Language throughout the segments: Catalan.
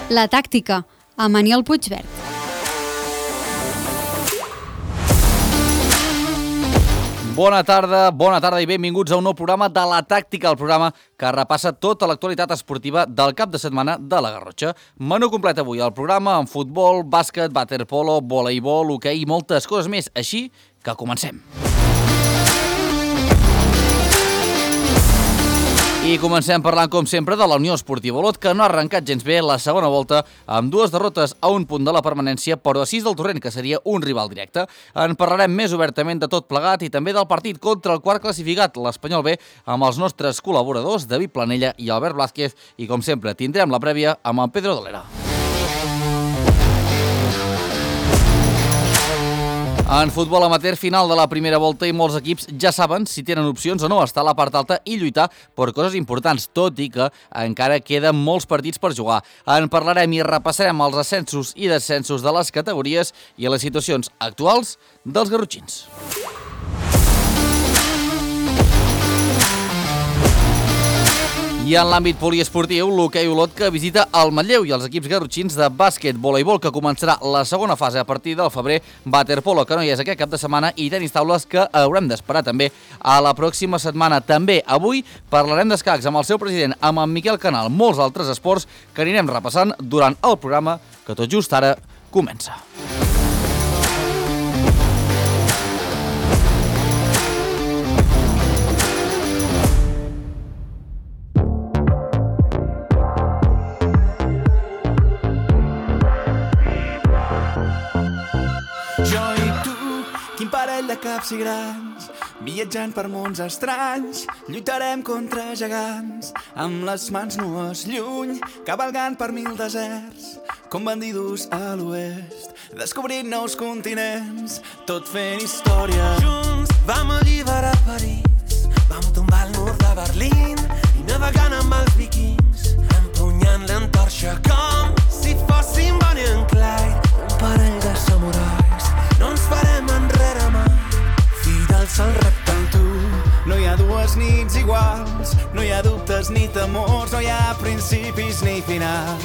La tàctica, amb Aniol Puigvert. Bona tarda i benvinguts a un nou programa de La Tàctica, el programa que repassa tota l'actualitat esportiva del cap de setmana de la Garrotxa. Menú complet avui, el programa amb futbol, bàsquet, waterpolo, voleibol, hoquei i moltes coses més. Així que comencem. I comencem parlant, com sempre, de la Unió Esportiva Olot, que no ha arrencat gens bé la segona volta amb 2 derrotes a un punt de la permanència, però a 6 del Torrent, que seria un rival directe. En parlarem més obertament de tot plegat i també del partit contra el quart classificat, l'Espanyol B, amb els nostres col·laboradors, David Planella i Albert Blázquez, i com sempre tindrem la prèvia amb en Pedro Dolera. En futbol amateur, final de la primera volta i molts equips ja saben si tenen opcions o no estar a la part alta i lluitar per coses importants, tot i que encara queden molts partits per jugar. En parlarem i repassarem els ascensos i descensos de les categories i les situacions actuals dels garrotxins. I en l'àmbit poliesportiu, l'hoquei Olot, que visita el Manlleu, i els equips garrotxins de bàsquet, voleibol, que començarà la segona fase a partir del febrer, waterpolo, que no hi és aquest cap de setmana, i tenis taules, que haurem d'esperar també a la pròxima setmana. També avui parlarem d'escacs amb el seu president, amb en Miquel Canal, molts altres esports que anirem repassant durant el programa, que tot just ara comença. De caps i grans, viatjant per mons estranys, lluitarem contra gegants, amb les mans nues lluny, cavalgant per 1000 deserts, com bandidos a l'oest, descobrint nous continents, tot fent història. Junts vam alliberar París, vam tombar el mur de Berlín i navegant amb els vikings, empunyant l'antorxa com si fóssim Bonnie and Clyde, un parell de samurais, no ens farem enrere mai. Fidels al repte amb tu, no hi ha dues nits iguals, no hi ha dubtes ni temors, no hi ha principis ni finals.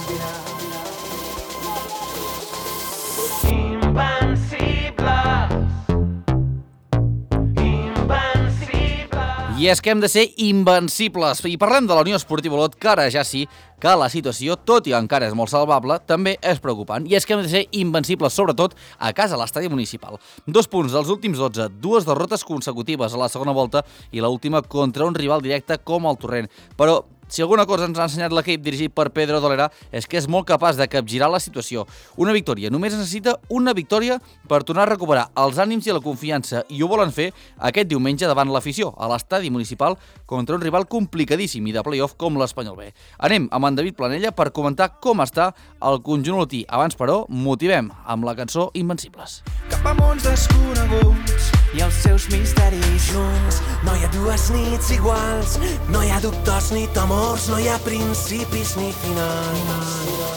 I és que hem de ser invencibles. I parlem de la Unió Esportiva Olot, que ara ja sí que la situació, tot i encara és molt salvable, també és preocupant. I és que hem de ser invencibles, sobretot a casa, a l'estadi municipal. 2 punts dels últims 12, 2 derrotes consecutives a la segona volta i l'última contra un rival directe com el Torrent. Però si alguna cosa ens ha ensenyat l'equip dirigit per Pedro Dolera és que és molt capaç de capgirar la situació. Una victòria, només necessita una victòria per tornar a recuperar els ànims i la confiança, i ho volen fer aquest diumenge davant l'afició, a l'estadi municipal, contra un rival complicadíssim i de play-off com l'Espanyol B. Anem amb en David Planella per comentar com està el conjunt olotí. Abans, però, motivem amb la cançó Invencibles. Cap a mons desconeguts i els seus misteris junts, no hi ha dues nits iguals, no hi ha dubtes ni temors, no hi ha principis ni finals.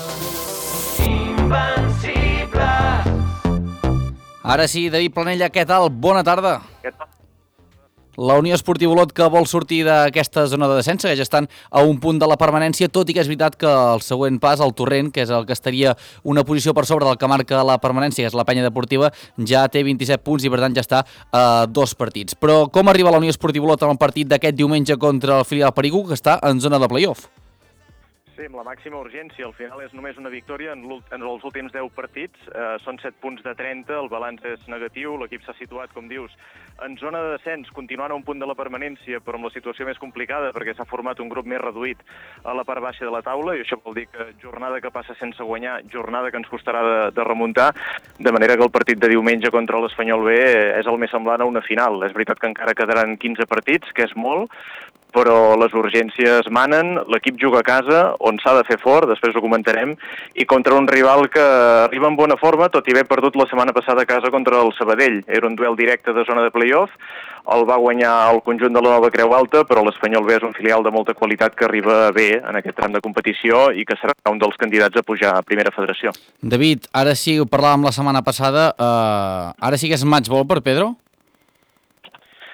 Invencibles. Ara sí, David Planella, què tal? Bona tarda. Què tal? La Unió Esportiva Olot, que vol sortir d'aquesta zona de descens, que ja estan a un punt de la permanència, tot i que és veritat que el següent pas, el Torrent, que és el que estaria una posició per sobre del que marca la permanència, que és la penya deportiva, ja té 27 punts i per tant ja està a 2 partits. Però com arriba la Unió Esportiva Olot en el partit d'aquest diumenge contra el filial Perigú, que està en zona de play-off? Sí, amb la màxima urgència. Al final és només una victòria en els últims 10 partits. Són 7 punts de 30, el balanç és negatiu, l'equip s'ha situat, com dius, en zona de descens, continuant a un punt de la permanència, però amb la situació més complicada, perquè s'ha format un grup més reduït a la part baixa de la taula, i això vol dir que jornada que passa sense guanyar, jornada que ens costarà de remuntar, de manera que el partit de diumenge contra l'Espanyol B és el més semblant a una final. És veritat que encara quedaran 15 partits, que és molt, però les urgències manen, l'equip juga a casa, on s'ha de fer fort, després ho comentarem, i contra un rival que arriba en bona forma, tot i haver perdut la setmana passada a casa contra el Sabadell. Era un duel directe de zona de play-off, el va guanyar el conjunt de la Nova Creu Alta, però l'Espanyol B és un filial de molta qualitat que arriba bé en aquest tram de competició i que serà un dels candidats a pujar a Primera Federació. David, ara sí, ho parlàvem la setmana passada, ara sí que és match ball per Pedro?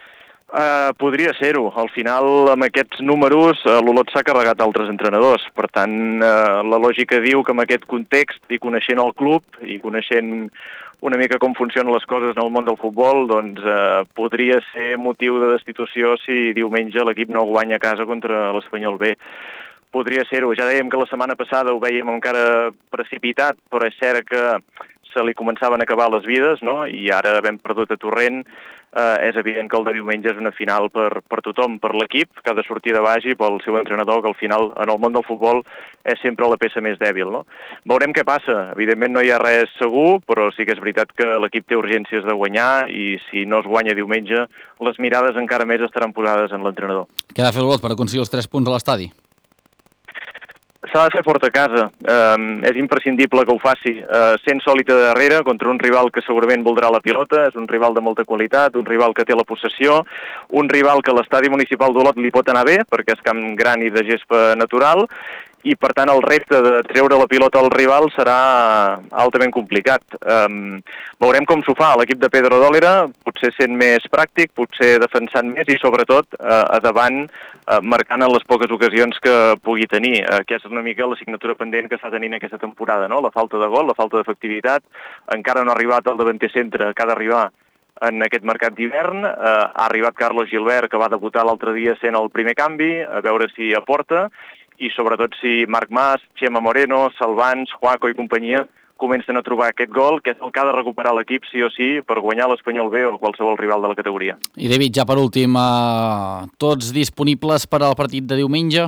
Podria ser-ho. Al final, amb aquests números, l'Olot s'ha carregat altres entrenadors. Per tant, la lògica diu que amb aquest context, i coneixent el club, i coneixent una mica com funcionen les coses en el món del futbol, doncs podria ser motiu de destitució si diumenge l'equip no guanya a casa contra l'Espanyol B. Podria ser-ho. Ja dèiem que la setmana passada ho vèiem encara precipitat, però és cert que se li començaven a acabar les vides, no? I ara havent perdut a Torrent, és evident que el de diumenge és una final per tothom, per l'equip, que ha de sortir de baix, i pel seu entrenador, que al final, en el món del futbol, és sempre la peça més dèbil, no? Veurem què passa. Evidentment no hi ha res segur, però sí que és veritat que l'equip té urgències de guanyar, i si no es guanya diumenge, les mirades encara més estaran posades en l'entrenador. Què ha de fer l'Olot per aconseguir els 3 punts a l'estadi? S'ha de fer fort a casa, és imprescindible que ho faci, sent sòlid a darrere contra un rival que segurament voldrà la pilota, és un rival de molta qualitat, un rival que té la possessió, un rival que a l'estadi municipal d'Olot li pot anar bé, perquè és camp gran i de gespa natural, i per tant el repte de treure la pilota al rival serà altament complicat. Veurem com s'ho fa l'equip de Pedro Dólera, potser sent més pràctic, potser defensant més i sobretot a davant marcant en les poques ocasions que pugui tenir, que és una mica l'assignatura pendent que està tenint aquesta temporada, no? La falta de gol, la falta d'efectivitat, encara no ha arribat el davanter centre que ha d'arribar en aquest mercat d'hivern, ha arribat Carlos Gilbert, que va debutar l'altre dia sent el primer canvi, a veure si aporta, i sobretot si Marc Mas, Chema Moreno, Salvans, Juaco i companyia comencen a trobar aquest gol, que és el que ha de recuperar l'equip sí o sí per guanyar l'Espanyol B o qualsevol rival de la categoria. I David, ja per últim, tots disponibles per al partit de diumenge?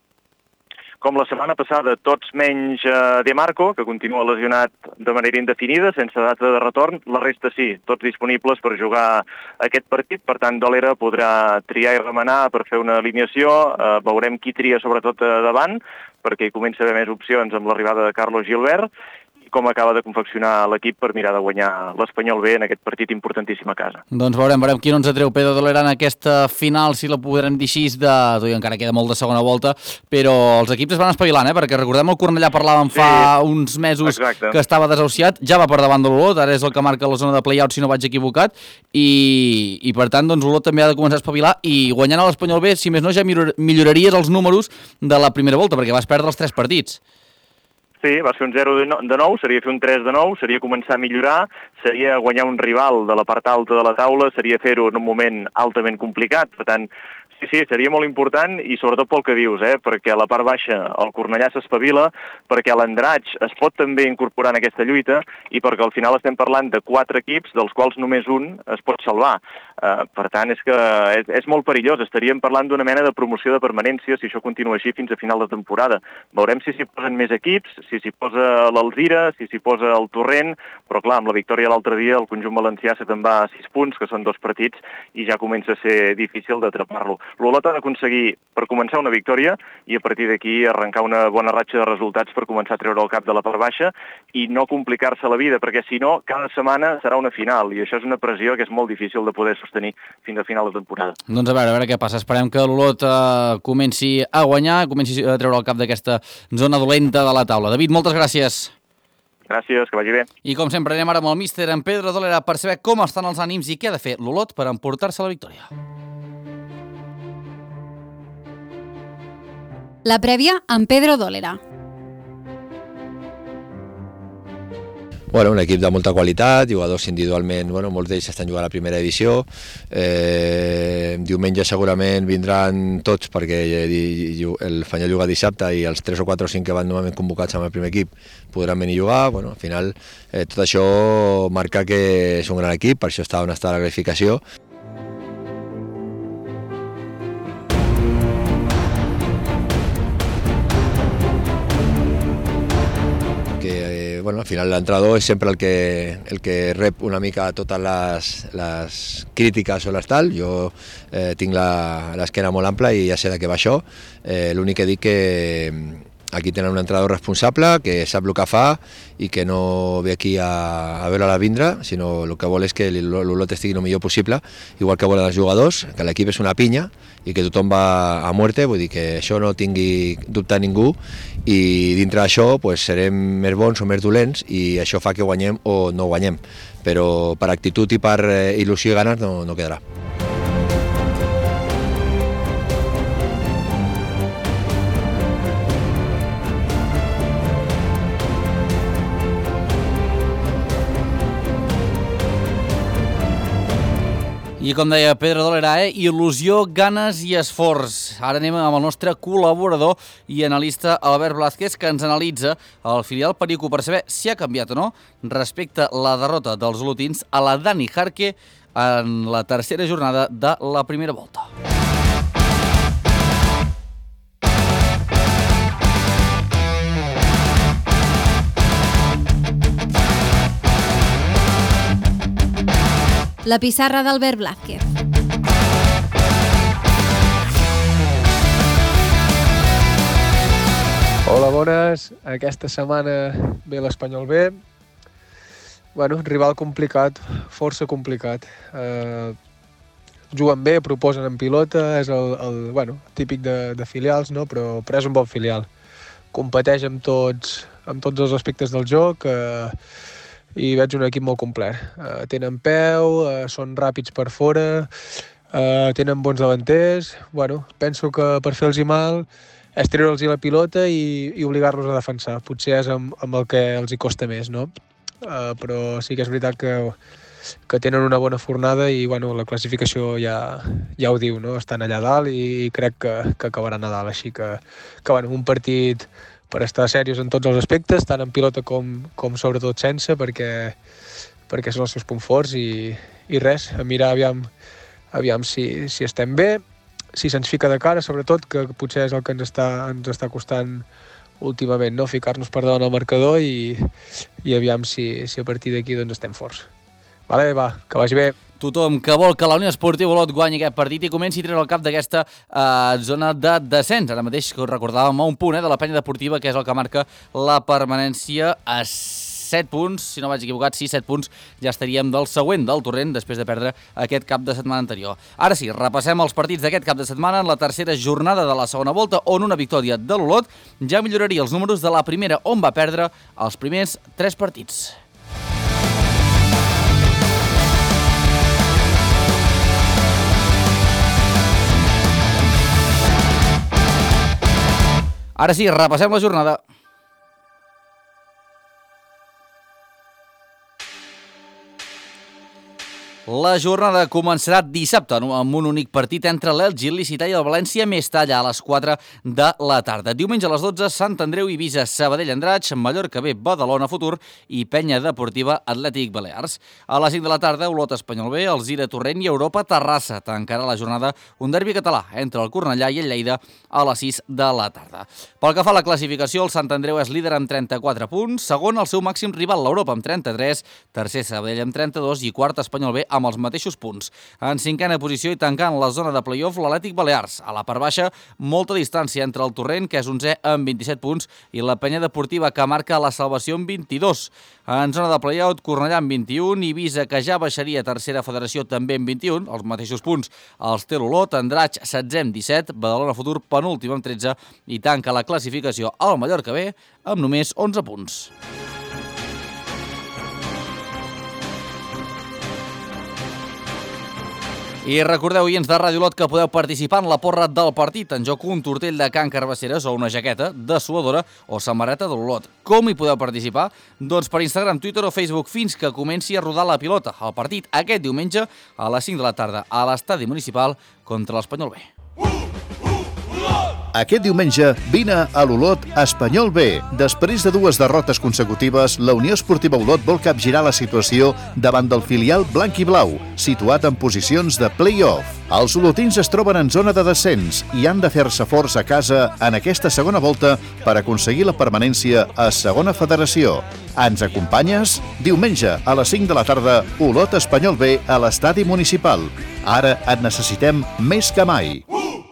Com la setmana passada, tots menys De Marco, que continua lesionat de manera indefinida, sense data de retorn. La resta sí, tots disponibles per jugar aquest partit. Per tant, Dólera podrà triar i remenar per fer una alineació. Veurem qui tria sobretot davant, perquè hi comença a haver més opcions amb l'arribada de Carlos Gilbert, com acaba de confeccionar l'equip per mirar de guanyar l'Espanyol B en aquest partit importantíssim a casa. Doncs veurem qui no ens atreu Pedro Dólera en aquesta final, si la podrem dir així, encara queda molt de segona volta, però els equips es van espavilant, perquè recordem el Cornellà parlàvem fa uns mesos que estava desahuciat, ja va per davant de l'Olot, ara és el que marca la zona de play-out si no vaig equivocat, i per tant doncs, l'Olot també ha de començar a espavilar i guanyant a l'Espanyol B, si més no ja milloraries els números de la primera volta, perquè vas perdre els 3 partits. Sí, va ser un 0 de 9, seria fer un 3 de 9, seria començar a millorar, seria guanyar un rival de la part alta de la taula, seria fer-ho en un moment altament complicat. Per tant, sí, seria molt important i sobretot pel que dius, perquè a la part baixa el Cornellà s'espavila, perquè l'Andratx es pot també incorporar en aquesta lluita i perquè al final estem parlant de 4 equips, dels quals només un es pot salvar. Per tant, és que és molt perillós. Estaríem parlant d'una mena de promoció de permanència si això continua així fins a final de temporada. Veurem si s'hi posen més equips, si s'hi posa l'Alzira, si s'hi posa el Torrent, però clar, amb la victòria l'altre dia el conjunt valencià se te'n va a 6 punts, que són 2 partits, i ja comença a ser difícil d'atrapar-lo. L'Olot ha d'aconseguir, per començar, una victòria i a partir d'aquí arrencar una bona ratxa de resultats per començar a treure el cap de la part baixa i no complicar-se la vida, perquè si no, cada setmana serà una final i això és una pressió que és molt difícil de poder sostenir fins a final de temporada. Doncs a veure què passa. Esperem que l'Olot comenci a guanyar, comenci a treure el cap d'aquesta zona dolenta de la taula. David, moltes gràcies. Gràcies, que vagi bé. I com sempre anem ara amb el míster, en Pedro Dólera, per saber com estan els ànims i què ha de fer l'Olot per emportar-se la victòria. La prèvia amb Pedro Dólera. Bueno, un equip de molta qualitat, jugadors individualment, molts d'ells estan jugant a la primera divisió. Diumenge segurament vindran tots perquè el Fanyol juga dissabte i els 3 o 4 o 5 que van novament convocats amb el primer equip podran venir a jugar. Al final tot això marca que és un gran equip, per això està on està la classificació. Al final l'entrenador és sempre el que rep una mica totes les crítiques o les tal. Jo tinc l'esquena molt ampla i ja sé de què va això. L'únic que dic que aquí tenen un entrenador responsable que sap el que fa i que no ve aquí a veure-la vindre, sinó el que vol és que l'Olot estigui el millor possible, igual que volen els jugadors, que l'equip és una pinya i que tothom va a muerte, vull dir que això no tingui dubte ningú, i dintre d'això serem més bons o més dolents i això fa que guanyem o no guanyem, però per actitud i per il·lusió i ganes no quedarà. I com deia Pedro Dolera, il·lusió, ganes i esforç. Ara anem amb el nostre col·laborador i analista Albert Blázquez, que ens analitza el filial Perico per saber si ha canviat o no respecte a la derrota dels olotins a la Dani Jarque en la tercera jornada de la primera volta. La pissarra d'Albert Blázquez. Hola, bones. Aquesta setmana ve l'Espanyol B. Bueno, rival complicat, força complicat. Juguen bé, proposen en pilota, és el típic de filials, no? Però és un bon filial. Competeix amb tots els aspectes del joc, i veig un equip molt complet. Tenen peu, són ràpids per fora, tenen bons davanters. Bueno, penso que per fer-los mal és treure'ls la pilota i obligar-los a defensar. Potser és amb el que els hi costa més, no? Però sí que és veritat que tenen una bona fornada i la classificació ja ho diu, no? Estan allà dalt i crec que acabaran a dalt. Així que un partit per estar serios en tots els aspectes, tant en pilota com sobretot sense, perquè són els seus punts forts i res, a mirar aviam si estem bé, si se'ns fica de cara, sobretot, que potser és el que ens està costant últimament, no? Ficar-nos per davant al marcador i aviam si a partir d'aquí estem forts. Vale, va, que vagi bé. Tothom que vol que la Unió Esportiva Olot guanyi aquest partit i comenci a treure el cap d'aquesta zona de descens. Ara mateix, que us recordàvem, a un punt de la penya deportiva, que és el que marca la permanència a 7 punts. Si no vaig equivocat, 7 punts, ja estaríem del següent del Torrent, després de perdre aquest cap de setmana anterior. Ara sí, repassem els partits d'aquest cap de setmana en la tercera jornada de la segona volta, on una victòria de l'Olot ja milloraria els números de la primera, on va perdre els primers 3 partits. Ara sí, repassem la jornada. La jornada començarà dissabte amb un únic partit entre l'Elx, el Licità i el València Mestalla a les 4 de la tarda. Diumenge a les 12, Sant Andreu Eivissa, Sabadell Andratx, Mallorca B, Badalona Futur i Penya Deportiva Atlètic Balears. A les 5 de la tarda, Olot Espanyol B, Alzira Torrent i Europa Terrassa. Tancarà la jornada un derbi català entre el Cornellà i el Lleida a les 6 de la tarda. Pel que fa a la classificació, el Sant Andreu és líder amb 34 punts, segon el seu màxim rival, l'Europa, amb 33, tercer Sabadell amb 32 i quart Espanyol B amb els mateixos punts. En cinquena posició i tancant la zona de play-off, l'Atlètic Balears. A la part baixa, molta distància entre el Torrent, que és 11 amb 27 punts, i la Penya Deportiva, que marca la salvació amb 22. En zona de play-out, Cornellà amb 21, Eivissa, que ja baixaria a tercera federació, també amb 21, els mateixos punts els té l'Olot, Andratx 16 amb 17, Badalona Futur penúltim amb 13 i tanca la classificació al Mallorca B amb només 11 punts. I recordeu, oients de Ràdio Olot, que podeu participar en la porra del partit. En joc un tortell de Can Carbasseres o una jaqueta de suadora o samarreta de l'Olot. Com hi podeu participar? Doncs per Instagram, Twitter o Facebook fins que comenci a rodar la pilota. El partit aquest diumenge a les 5 de la tarda a l'estadi municipal contra l'Espanyol B. Aquest diumenge vine a l'Olot Espanyol B. Després de 2 derrotes consecutives, la Unió Esportiva Olot vol capgirar la situació davant del filial blanc i blau, situat en posicions de play-off. Els olotins es troben en zona de descens i han de fer-se forts a casa en aquesta segona volta per aconseguir la permanència a segona federació. Ens acompanyes? Diumenge a les 5 de la tarda, Olot Espanyol B a l'estadi municipal. Ara et necessitem més que mai.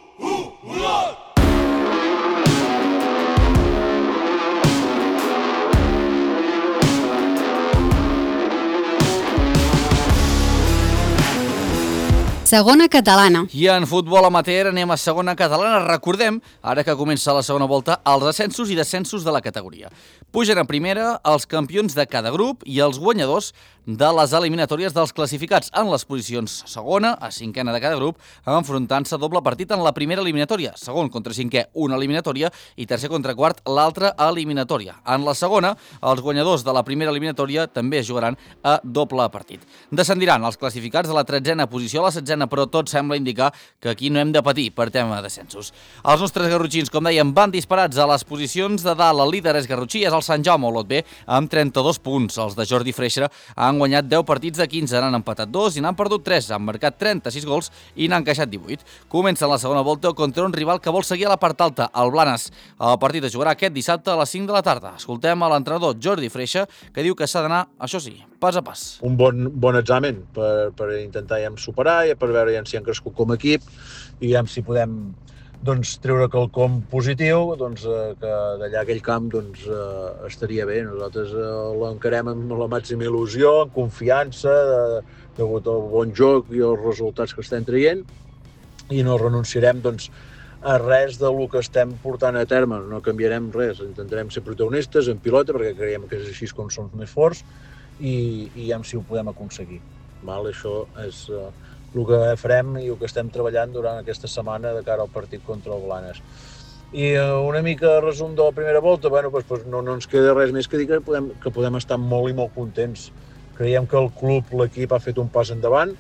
Segona catalana. I en futbol amateur anem a segona catalana. Recordem, ara que comença la segona volta, els ascensos i descensos de la categoria. Pugen a primera els campions de cada grup i els guanyadors de les eliminatòries dels classificats en les posicions segona a cinquena de cada grup, enfrontant-se doble partit en la primera eliminatòria, segon contra cinquè una eliminatòria i tercer contra quart l'altra eliminatòria. En la segona, els guanyadors de la primera eliminatòria també es jugaran a doble partit. Descendiran els classificats de la 13a posició a la 16a, però tot sembla indicar que aquí no hem de patir per tema descensos. Els nostres garrotxins, com dèiem, van disparats a les posicions de dalt. El líder és Garrotxí, és el Sant Jaume Olot B, amb 32 punts. Els de Jordi Freixa han guanyat 10 partits de 15, n'han empatat 2 i n'han perdut 3. Han marcat 36 gols i n'han encaixat 18. Comencen la segona volta contra un rival que vol seguir a la part alta, el Blanes. El partit es jugarà aquest dissabte a les 5 de la tarda. Escoltem a l'entrenador Jordi Freixa, que diu que s'ha d'anar, això sí, pas a pas. Un bon examen per intentar ja superar, per veure ja si han crescut com a equip i ja si podem treure quelcom positiu, que d'allà aquell camp estaria bé. Nosaltres l'encarem amb la màxima il·lusió, amb confiança, degut al bon joc i als resultats que estem traient, i no renunciarem a res del que estem portant a terme, no canviarem res, intentarem ser protagonistes en pilota perquè creiem que és així com som més forts i ja si ho podem aconseguir. Això és el que farem i el que estem treballant durant aquesta setmana de cara al partit contra el Blanes. I una mica resum de la primera volta, no ens queda res més que dir que podem estar molt i molt contents. Creiem que el club, l'equip, ha fet un pas endavant,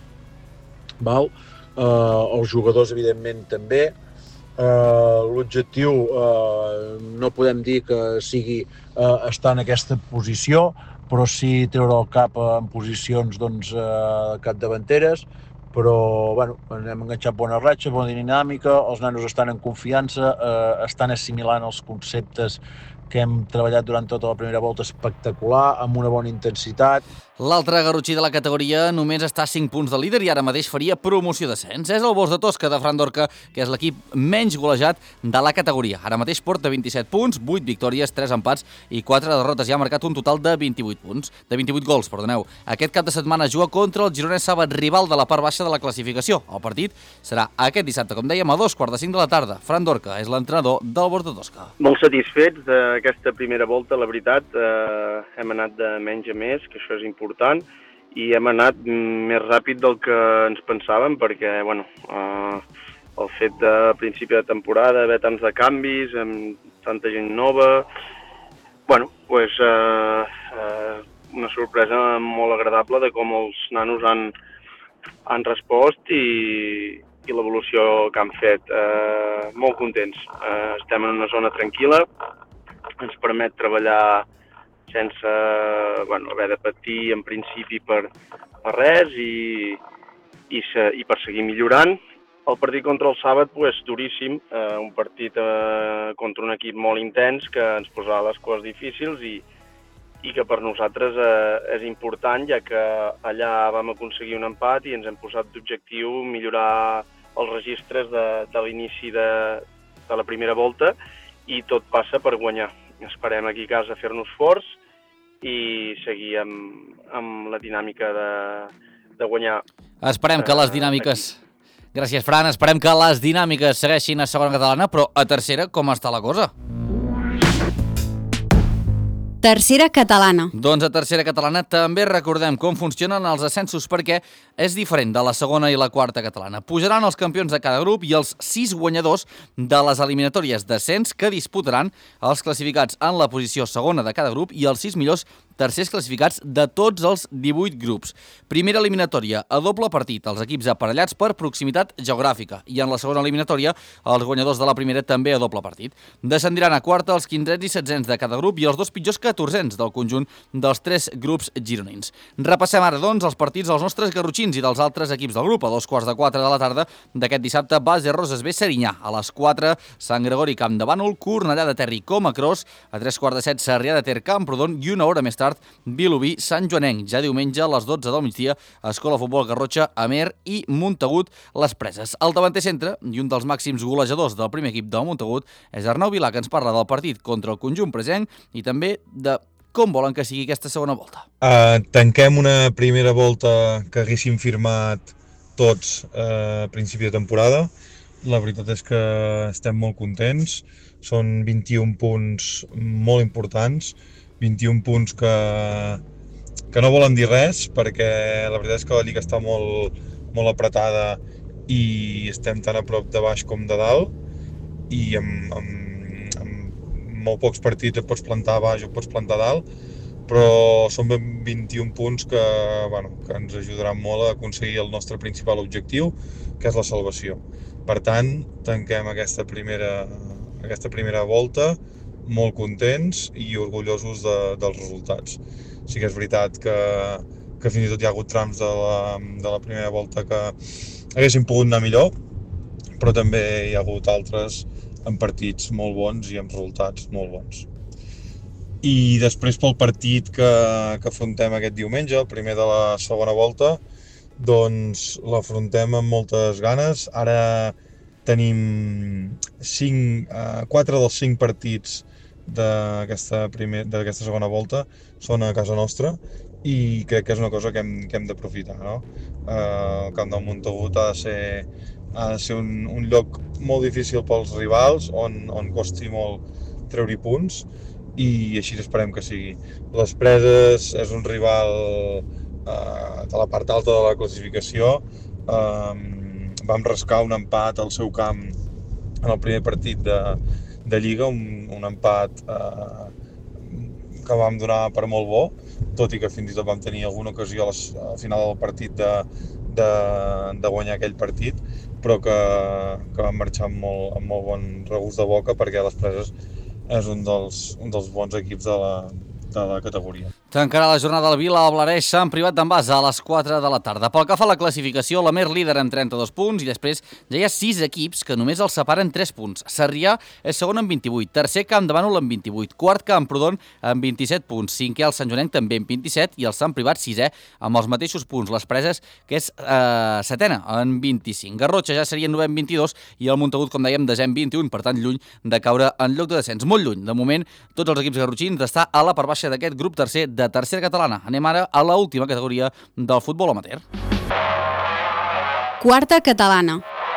els jugadors evidentment també. L'objectiu no podem dir que sigui estar en aquesta posició, però sí treure el cap en posicions capdavanteres, però hem enganxat bona ratxa, bona dinàmica, els nanos estan en confiança, estan assimilant els conceptes que hem treballat durant tota la primera volta espectacular, amb una bona intensitat. L'altre garrotxí de la categoria només està a 5 punts del líder i ara mateix faria promoció d'ascens. És el Bos de Tosca de Fran Dorca, que és l'equip menys golejat de la categoria. Ara mateix porta 27 punts, 8 victòries, 3 empats i 4 derrotes. I ha marcat un total de 28 gols. Aquest cap de setmana juga contra el Gironès Sàbat, rival de la part baixa de la classificació. El partit serà aquest dissabte, com dèiem, a 2:45 de la tarda. Fran Dorca és l'entrenador del Bos de Tosca. Molt satisfets d'aquesta primera volta, la veritat. Hem anat de menys a més, que això és important, i hem anat més ràpid del que ens pensàvem, perquè el fet de principi de temporada, haver tants de canvis, amb tanta gent nova, una sorpresa molt agradable de com els nanos han respost i l'evolució que han fet. Molt contents. Estem en una zona tranquil·la, ens permet treballar sense haver de patir en principi per res i per seguir millorant. El partit contra el Sàbat, duríssim, un partit contra un equip molt intens que ens posarà les coses difícils i que per nosaltres és important, ja que allà vam aconseguir un empat i ens hem posat d'objectiu millorar els registres de l'inici de la primera volta i tot passa per guanyar. Esperem aquí a casa fer-nos forts i seguir amb la dinàmica de guanyar. Esperem que les dinàmiques... Gràcies, Fran. Esperem que les dinàmiques segueixin a segona catalana, però a tercera com està la cosa? Tercera catalana. Doncs a tercera catalana també recordem com funcionen els ascensos, perquè és diferent de la segona i la quarta catalana. Pujaran els campions de cada grup i els 6 guanyadors de les eliminatòries d'ascens que disputaran els classificats en la posició segona de cada grup i els 6 millors tercers classificats de tots els 18 grups. Primera eliminatòria a doble partit, els equips aparellats per proximitat geogràfica, i en la segona eliminatòria els guanyadors de la primera també a doble partit. Descendiran a quarta els 15ens i 16ens de cada grup i els 2 pitjors 14ens del conjunt dels 3 grups gironins. Repassem ara, doncs, els partits dels nostres garrotxins i dels altres equips del grup. A 2:45 de la tarda d'aquest dissabte, Base Roses B Serinyà. A les 4, Sant Gregori Camp de Bànol, Cornellà de Ter i Comacros. A 3:15, Sarrià de Ter Camprodon, i una hora més tard Vilobí Sant Joanenc. Ja diumenge a les 12 del migdia, Escola Futbol Garrotxa, Amer i Montagut Les Preses. El davanter centre i un dels màxims golejadors del primer equip de Montagut és Arnau Vilà, que ens parla del partit contra el conjunt presenc i també de com volen que sigui aquesta segona volta. Tanquem una primera volta que haguéssim firmat tots a principi de temporada. La veritat és que estem molt contents. Són 21 punts molt importants, 21 punts que que no volen dir res, perquè la veritat és que la Lliga està molt, molt apretada i estem tan a prop de baix com de dalt, i amb molt pocs partits et pots plantar a baix o et pots plantar a dalt, però són 21 punts que ens ajudaran molt a aconseguir el nostre principal objectiu, que és la salvació. Per tant, tanquem aquesta primera volta molt contents i orgullosos dels resultats. Sí que és veritat que fins i tot hi ha hagut trams de la primera volta que haguessin pogut anar millor, però també hi ha hagut altres amb partits molt bons i amb resultats molt bons. I després pel partit que afrontem aquest diumenge, el primer de la segona volta, doncs l'afrontem amb moltes ganes. Ara tenim 4 dels 5 partits d'aquesta segona volta són a casa nostra i crec que és una cosa que hem d'aprofitar, no? El camp del Montagut ha de ser un lloc molt difícil pels rivals, on costi molt treure-hi punts, i així esperem que sigui. Les Preses és un rival de la part alta de la classificació. Vam rascar un empat al seu camp en el primer partit de Lliga, un empat que vam donar per molt bo, tot i que fins i tot vam tenir alguna ocasió al final del partit de guanyar aquell partit, però que vam marxar amb molt bon regust de boca, perquè les Preses és un dels bons equips de la categoria. Tancarà la jornada del Vila al Blareix Sant Privat d'en Bas a les 4 de la tarda. Pel que fa a la classificació, la Mer líder amb 32 punts i després ja hi ha 6 equips que només els separen 3 punts. Sarrià és segon amb 28, tercer Camp de Bànol amb 28, quart Camprodon amb 27 punts, cinquè el Sant Joanenc també amb 27 i el Sant Privat sisè amb els mateixos punts. Les Preses, que és setena amb 25. Garrotxa ja seria novè amb 22 i el Montagut, com dèiem, desè amb 21, per tant lluny de caure en lloc de descens. Molt lluny, de moment, tots els equips garrotxins d'estar a la part baixa d'aquest grup tercer de tercera catalana. Anem ara a l'última categoria del futbol amateur. Quarta catalana.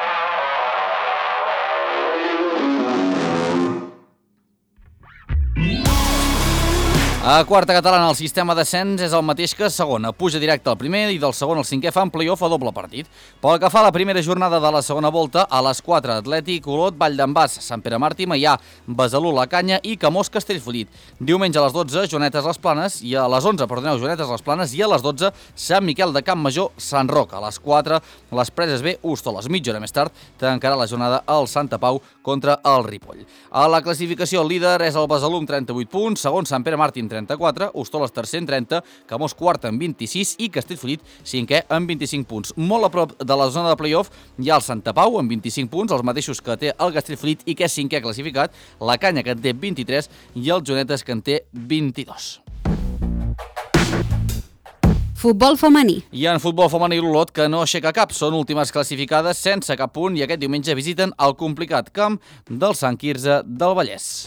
A quarta catalana el sistema d'ascens és el mateix que segona. Puja directe al primer i del segon al cinquè fan play-off a doble partit. Pel que fa a la primera jornada de la segona volta, a les 4, Atlètic, Olot, Vall d'en Bas, Sant Pere Màrtir, Maià, Besalú, La Canya i Camós, Castellfollit. Diumenge a les 12, Joanetes Les Planes, i a les 11, Joanetes Les Planes, i a les 12, Sant Miquel de Campmajor, Sant Roc. A les 4, les Preses B, Hostoles. Mitja hora més tard tancarà la jornada al Santa Pau contra el Ripoll. A la classificació, el líder és el Besalú amb 38 punts, segon Sant Pere Màrtir amb 34, Hostoles tercer amb 30, Camós quart amb 26 i Castellfollit cinquè amb 25 punts. Molt a prop de la zona de play-off hi ha el Santa Pau amb 25 punts, els mateixos que té el Castellfollit i que és cinquè classificat, la Canya, que en té 23, i el Joanetes, que en té 22. Futbol femení. I en futbol femení l'Olot, que no aixeca cap, són últimes classificades sense cap punt i aquest diumenge visiten el complicat camp del Sant Quirze del Vallès.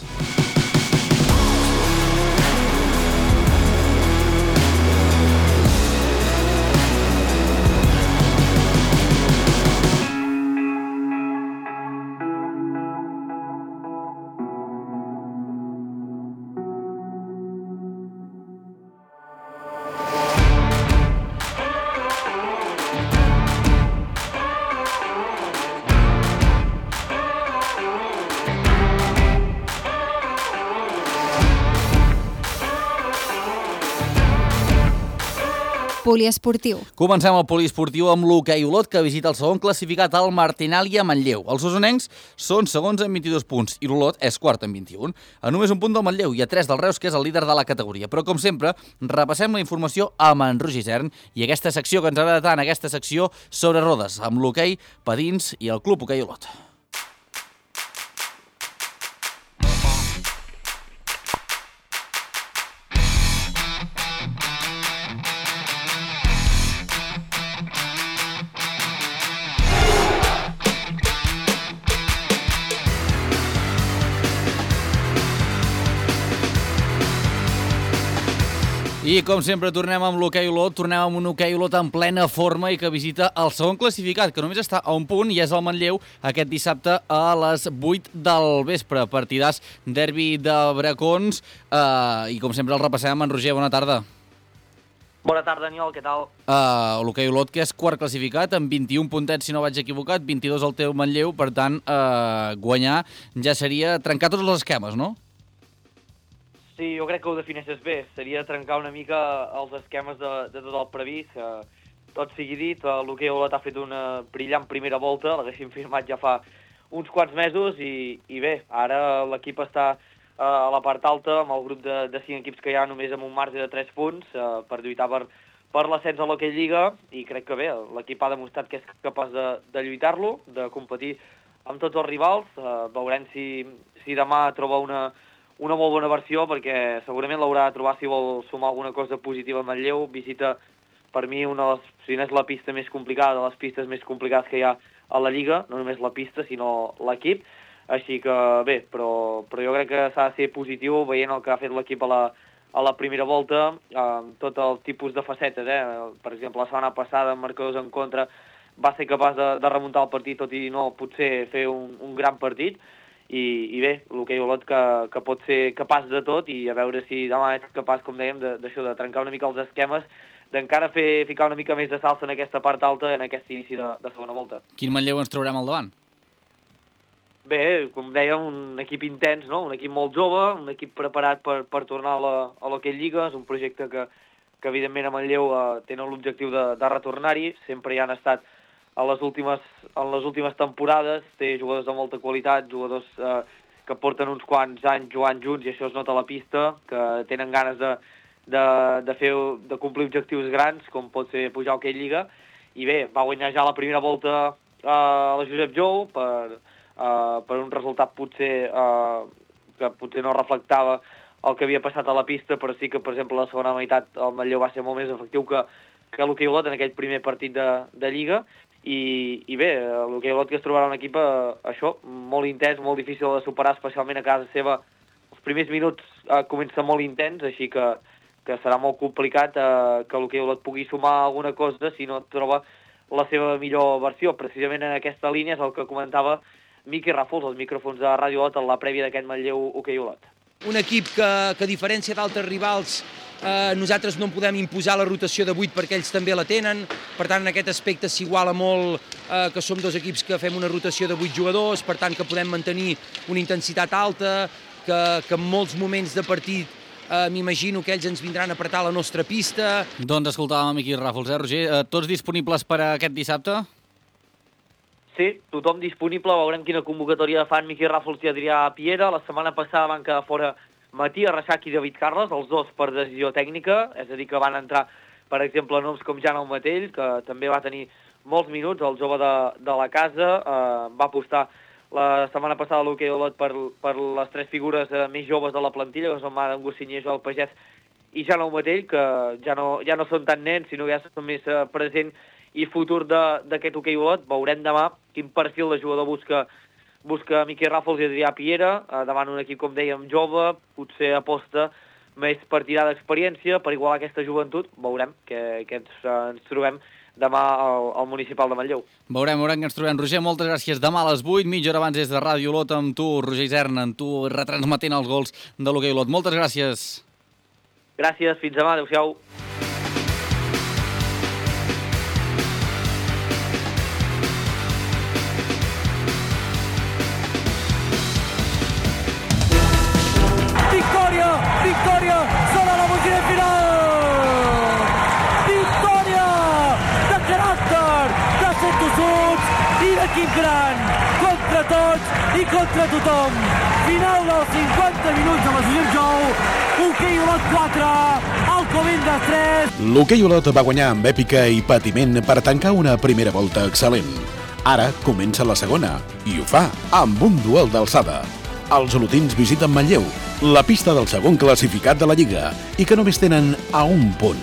Poliesportiu. Comencem el poliesportiu amb l'hoquei Olot, que visita el segon classificat al Martinal i a Manlleu. Els osonencs són segons amb 22 punts i l'Olot és quart amb 21. A només un punt del Manlleu i a 3 del Reus, que és el líder de la categoria. Però, com sempre, repassem la informació amb en Roger Isern i aquesta secció que ens agrada tant, aquesta secció sobre rodes, amb l'hoquei, Padins i el Club Hoquei Olot. I, com sempre, tornem amb l'hoquei Olot, tornem amb un hoquei Olot en plena forma i que visita el segon classificat, que només està a un punt, i és el Manlleu aquest dissabte a les 8 del vespre. Partidàs, derbi de Bracons, i com sempre el repassem amb en Roger. Bona tarda. Bona tarda, Daniel, què tal? L'hoquei Olot, que és quart classificat, amb 21 puntets, si no vaig equivocat, 22 al teu Manlleu, per tant, guanyar ja seria trencar tots els esquemes, no? Sí, jo crec que ho defineixes bé. Seria trencar una mica els esquemes de tot el previst. Tot sigui dit, l'hoquei Olot ha fet una brillant primera volta, l'haguéssim firmat ja fa uns quants mesos, i bé, ara l'equip està a la part alta, amb el grup de 5 equips que hi ha només amb un marge de 3 punts per lluitar per l'ascens a l'Hockey Lliga, i crec que bé, l'equip ha demostrat que és capaç de lluitar-lo, de competir amb tots els rivals. Veurem si demà troba una molt bona versió, perquè segurament l'haurà de trobar si vol sumar alguna cosa positiva a Manlleu. Visita, per mi, una de les, si no és la pista més complicada, de les pistes més complicades que hi ha a la Lliga, no només la pista, sinó l'equip. Així que bé, però jo crec que s'ha de ser positiu veient el que ha fet l'equip a la primera volta, amb tot el tipus de facetes. Per exemple, la setmana passada, amb marcadors en contra, va ser capaç de remuntar el partit, tot i no potser fer un gran partit. I bé, l'hoquei Olot que pot ser capaç de tot, i a veure si demà és capaç, com dèiem, d'això, de trencar una mica els esquemes, d'encara ficar una mica més de salsa en aquesta part alta, en aquest inici de segona volta. Quin Manlleu ens traurem al davant? Bé, com dèiem, un equip intens, no? Un equip molt jove, un equip preparat per tornar a l'Hockey Lliga. És un projecte que evidentment a Manlleu tenen l'objectiu de retornar-hi. Sempre hi han estat en les últimes temporades. Té jugadors de molta qualitat, jugadors que porten uns quants anys jugant junts, i això es nota a la pista, que tenen ganes de complir objectius grans, com pot ser pujar a Hockey Lliga. I bé, va guanyar ja la primera volta a la Josep Jou per un resultat potser que potser no reflectava el que havia passat a la pista, però sí que, per exemple, la segona meitat el Manlleu va ser molt més efectiu que l'hoquei Olot en aquell primer partit de Lliga, i bé, l'hoquei Olot que es trobarà un equip això, molt intens, molt difícil de superar, especialment a casa seva. Els primers minuts comença molt intens, així que serà molt complicat que l'hoquei Olot pugui sumar alguna cosa si no troba la seva millor versió. Precisament en aquesta línia és el que comentava Miqui Ràfols, als micròfons de Ràdio Olot, en la prèvia d'aquest Manlleu Hoquei Olot. Un equip que a diferència d'altres rivals, nosaltres no podem imposar la rotació de 8 perquè ells també la tenen. Per tant, en aquest aspecte s'iguala molt que som dos equips que fem una rotació de 8 jugadors, per tant que podem mantenir una intensitat alta, que en molts moments de partit m'imagino que ells ens vindran a apretar la nostra pista. Doncs escoltàvem a Miqui Ràfols, Roger. Tots disponibles per a aquest dissabte? Sí, tothom disponible. Veurem quina convocatòria fan Miqui Ràfols i Adrià Piera. La setmana passada van quedar fora Matías Reixac i David Carles, els dos per decisió tècnica, és a dir, que van entrar, per exemple, noms com Jan Aumatell, que també va tenir molts minuts, el jove de la casa, va apostar la setmana passada a l'hoquei Olot per les 3 figures més joves de la plantilla, que són Adam Gossinyer, Joel Pagès i Jan Aumatell, que ja no són tan nens, sinó que ja són més present i futur d'aquest hoquei Olot. Veurem demà quin perfil de jugador busca Miqui Ràfols i Adrià Piera, davant un equip, com dèiem, jove, potser aposta més per tirar d'experiència, per igualar aquesta joventut. Veurem que ens trobem demà al municipal de Manlleu. Veurem que ens trobem. Roger, moltes gràcies. Demà a les 8, mitja hora abans des de Ràdio Olot, amb tu, Roger Isern, amb tu retransmetent els gols de l'hoquei Olot. Moltes gràcies. Gràcies, fins demà, adeu-siau. Victòria, sona la música final! Victòria de caràcter, de sottosuts i d'equip gran, contra tots i contra tothom. Final dels 50 minuts de la Josep Jou, hoquei Olot 4, Alcobendas 3. L'hoquei Olot va guanyar amb èpica i patiment per tancar una primera volta excel·lent. Ara comença la segona, i ho fa amb un duel d'alçada. Els olotins visiten Manlleu, la pista del segon classificat de la Lliga, i que només tenen a un punt.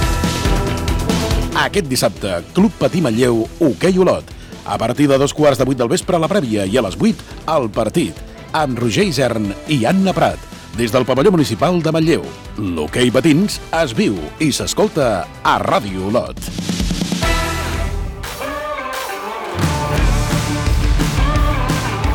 Aquest dissabte, Club Patí Manlleu, hoquei Olot. A partir de 2:15 del vespre a la prèvia i a les 8 al partit, amb Roger Isern i Anna Prat, des del pavelló municipal de Manlleu. L'hoquei patins es viu i s'escolta a Ràdio Olot.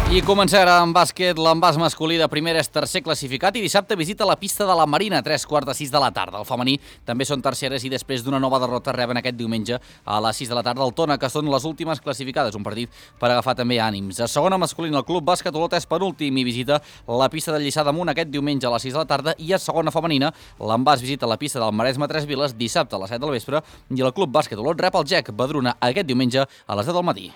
I comença ara amb bàsquet. L'envàs masculí de primera és tercer classificat i dissabte visita la pista de la Marina a 3:45 de la tarda. El femení també són terceres i després d'una nova derrota reben aquest diumenge a les 6 de la tarda el Tona, que són les últimes classificades. Un partit per agafar també ànims. A segona masculina el Club Bàsquet Olot és penúltim i visita la pista de Lliçà d'Amunt aquest diumenge a les 6 de la tarda, i a segona femenina l'envàs visita la pista del Maresme Tres Viles dissabte a les 7 del vespre i el Club Bàsquet Olot rep el GEC Badruna aquest diumenge a les 10 del matí.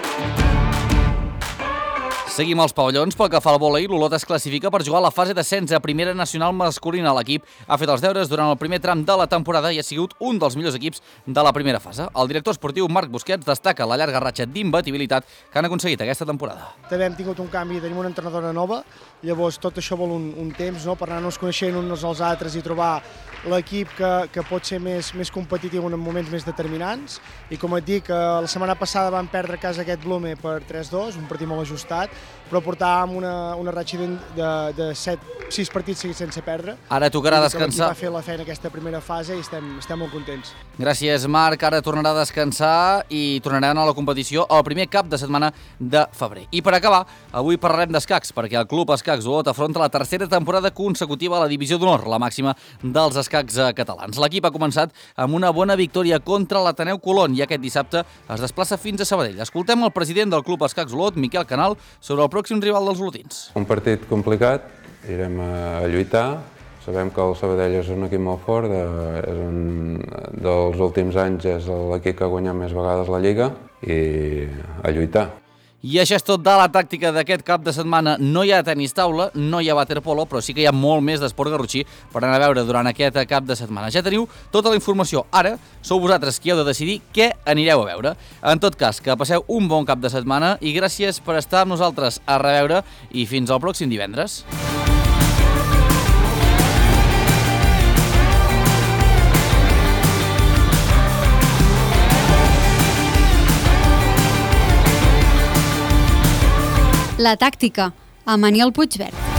Seguim als pavellons. Pel que fa al vòlei, l'Olot es classifica per jugar a la fase d'ascens a primera nacional masculina. L'equip ha fet els deures durant el primer tram de la temporada i ha sigut un dels millors equips de la primera fase. El director esportiu Marc Busquets destaca la llarga ratxa d'imbatibilitat que han aconseguit aquesta temporada. També hem tingut un canvi, tenim una entrenadora nova, llavors tot això vol un temps, no?, per anar-nos coneixent uns als altres i trobar l'equip que pot ser més competitiu en moments més determinants. I com et dic, la setmana passada vam perdre a casa aquest Blume per 3-2, un partit molt ajustat, però portàvem una ratxa de 6 partits seguits sense perdre. Ara tocarà descansar. Va fer la feina aquesta primera fase i estem molt contents. Gràcies, Marc. Ara tornarà a descansar i tornaran a la competició el primer cap de setmana de febrer. I per acabar, avui parlarem d'escacs, perquè el Club Escacs Olot afronta la tercera temporada consecutiva a la Divisió d'Honor, la màxima dels escacs catalans. L'equip ha començat amb una bona victòria contra l'Ateneu Colón i aquest dissabte es desplaça fins a Sabadell. Escoltem el president del Club Escacs Olot, Miquel Canal, sobre el pròxim rival dels olotins. Un partit complicat, irem a lluitar. Sabem que el Sabadell és un equip molt fort, dels últims anys és l'equip que ha guanyat més vegades la Lliga, i a lluitar. I això és tot de la tàctica d'aquest cap de setmana. No hi ha tenis taula, no hi ha waterpolo, però sí que hi ha molt més d'esport garrotxí per anar a veure durant aquest cap de setmana. Ja teniu tota la informació. Ara sou vosaltres qui heu de decidir què anireu a veure. En tot cas, que passeu un bon cap de setmana i gràcies per estar amb nosaltres a reveure i fins al pròxim divendres. La tàctica, amb Aniol Puigverd.